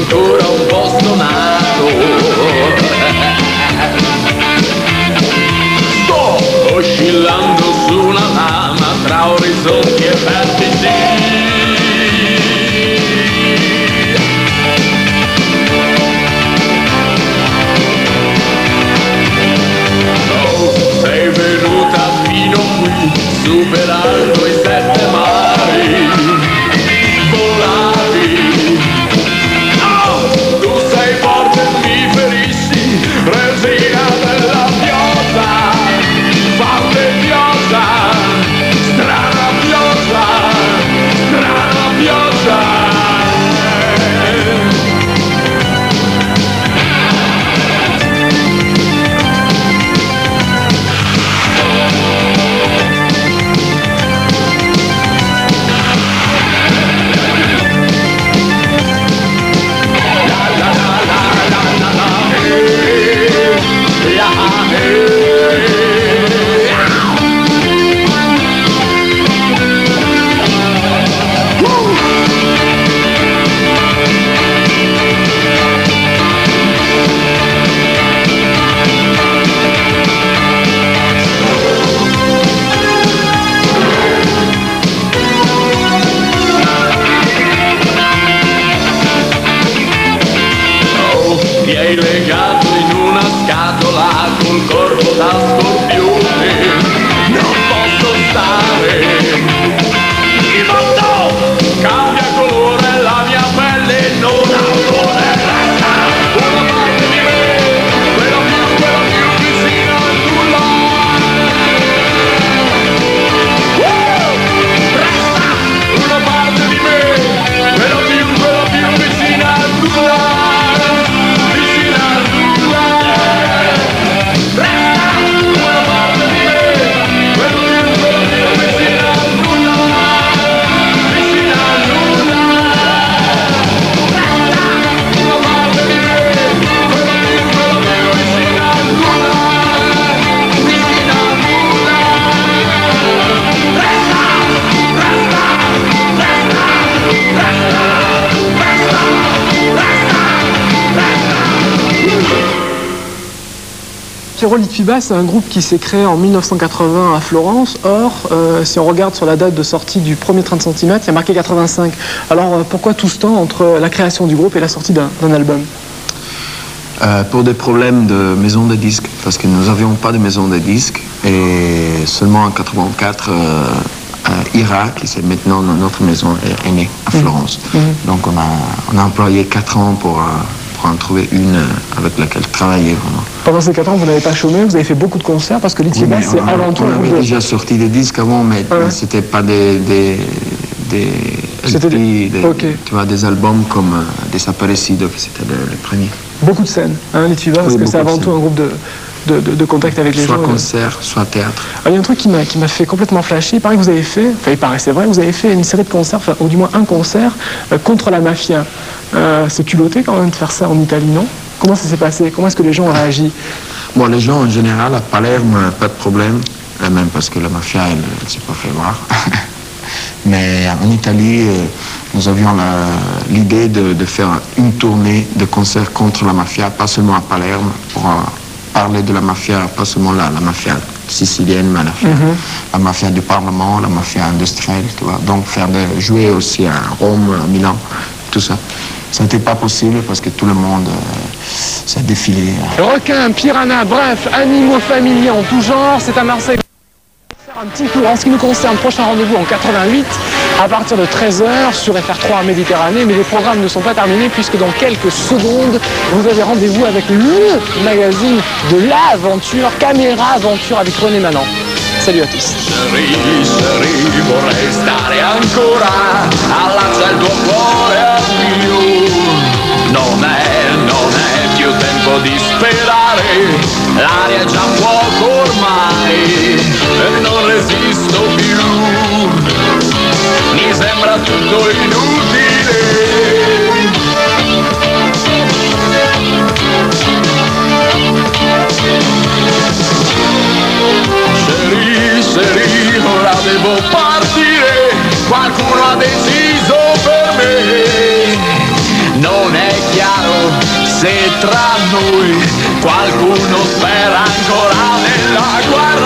ancora un po' stonato. Sto oscillando su una lama tra orizzonti e vertici. Sei venuta fino qui, superando i 7 mari, volavi. Oh, tu sei forte e mi ferisci, resina della pioggia, forte pioggia, strana pioggia, strana pioggia. Legato in una scatola col corpo da scorpione, non posso stare. Il mondo cambia colore, la mia pelle non ha odore. Resta una parte di me, quella più vicina al nulla. Resta una parte di me, quella più vicina al nulla. Pierrot Litfiba, c'est un groupe qui s'est créé en 1980 à Florence. Or, si on regarde sur la date de sortie du premier 30 cm, il y a marqué 85. Alors, pourquoi tout ce temps entre la création du groupe et la sortie d'un album? Pour des problèmes de maison de disques, parce que nous n'avions pas de maison de disques. Et seulement en 84, Ira, qui c'est maintenant notre maison, est née à Florence. Donc, on a employé 4 ans pour en trouver une avec laquelle travailler vraiment. Pendant ces 4 ans, vous n'avez pas chômé, vous avez fait beaucoup de concerts parce que Litfiba, c'est avant tout... On avait déjà sorti des disques avant, mais c'était pas des LP, tu vois, des albums comme Desaparecido, qui c'était le premier. Beaucoup de scènes, hein, Litfiba, parce que c'est avant tout un groupe de contact avec les gens. Soit concert, soit théâtre. Alors, il y a un truc qui m'a fait complètement flasher. Il paraît que vous avez fait, enfin il paraît, c'est vrai, vous avez fait une série de concerts, enfin, ou du moins un concert contre la mafia. C'est culotté quand même de faire ça en Italie, non? Comment ça s'est passé? Comment est-ce que les gens ont réagi? Bon, les gens en général, à Palerme, pas de problème, même parce que la mafia, elle ne s'est pas fait voir. Mais en Italie, nous avions l'idée de faire une tournée de concerts contre la mafia, pas seulement à Palerme, pour parler de la mafia, pas seulement la mafia sicilienne, mais la mafia du Parlement, la mafia industrielle, tu vois. Donc jouer aussi à Rome, à Milan, tout ça. Ça n'était pas possible parce que tout le monde s'est défilé. Requins, piranhas, bref, animaux familiers en tout genre, c'est à Marseille. Un petit tour en ce qui nous concerne, prochain rendez-vous en 88 à partir de 13h sur FR3 Méditerranée, mais les programmes ne sont pas terminés puisque dans quelques secondes vous avez rendez-vous avec le magazine de l'aventure, Caméra Aventure avec René Manant. Salut à tous. Vorrei stare ancora, allaccia il tuo cuore al mio. Non è più tempo di sperare, l'aria è già fuoco ormai e non resisto più. Mi sembra tutto inutile. Seri, ora devo partire, qualcuno ha deciso per me, non è chiaro. Se tra noi qualcuno spera ancora nella guerra